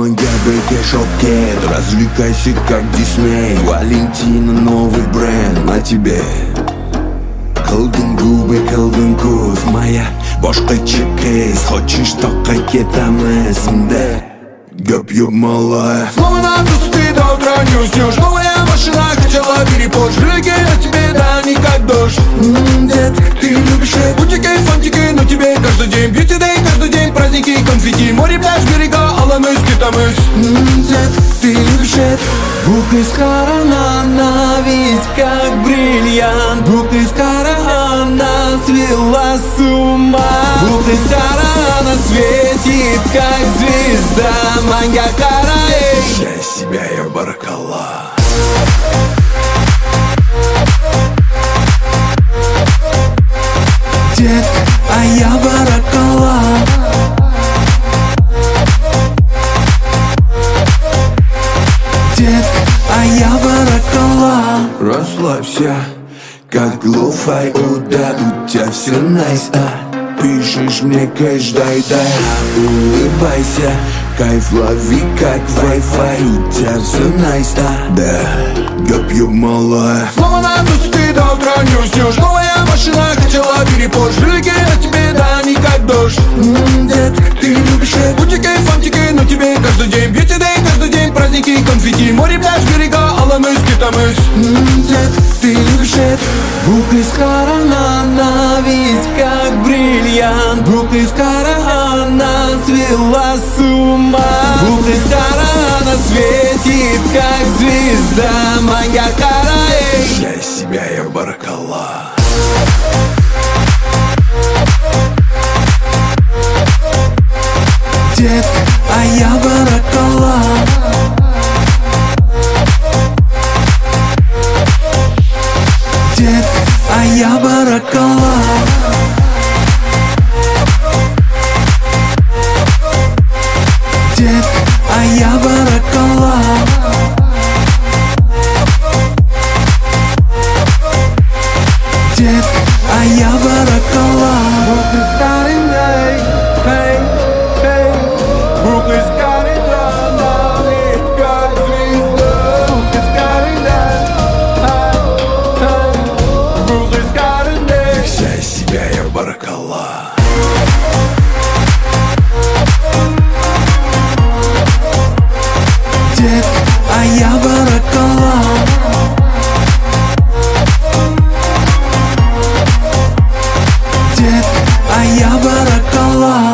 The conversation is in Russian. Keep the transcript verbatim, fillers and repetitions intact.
моя бэкэ шокет. Развлекайся как Дисней, Валентина новый бренд на тебе. Qilding gube, qilding ko'z, моя boshqacha кейс. Хочешь только кетamiz unda gap yo'q malaya. Снова на ты до утра не уснешь. Новая машина хотела перепош. Жиги от тебе, да, не как дождь. Ммм, детка, ты любишь это. Бутики, фантики, но тебе каждый день. Бьюти дэй, каждый день праздники, конфетти. Море, пляж, берега, аламыз, кетамыз. Ммм, детка, ты любишь это. Bu kız karanana весь как бриллиант. Bu kız karanana свела с ума. Bu kız karanana светит как звезда. Манга караэй. Я себя, я баракалла. Детка, а я баракалла. Детка, а я баракалла. Расслабься, как лоу-фай, о да, у тебя все найс, а пишешь мне кэш, дай, дай, улыбайся. Кайф лови, как Wi-Fi, у тебя все найс, а да, gap yo'q malaya. Снова на ты до утра не уснешь. Новая машина хотела перепош. Жиги от тебе, да, не как дождь. Ммм, детка, ты любишь это. Бутики, фантики, но тебе каждый день. Бьюти дэй, каждый день праздники, конфетти. Море, пляж, берега, аламыз, кетамыз. Ммм, детка, ты любишь это. Bu kız karanana весь как бриллиант. Bu kız karanana свела с ума. Bu kız karanana светит как звезда. Манга караэй. Я из себя, я баракалла. Детка, а я баракалла. Детка, а я баракалла. Детка, а я баракалла. Детка, а я баракалла. Bu kız karanay, hey, hey. Bu kız karanay, ведь как звезда. Bu kız karanay, hey, hey. Bu kız karanay. Вся из себя, я баракалла. Детка, а я баракалла. Детка, а я баракалла.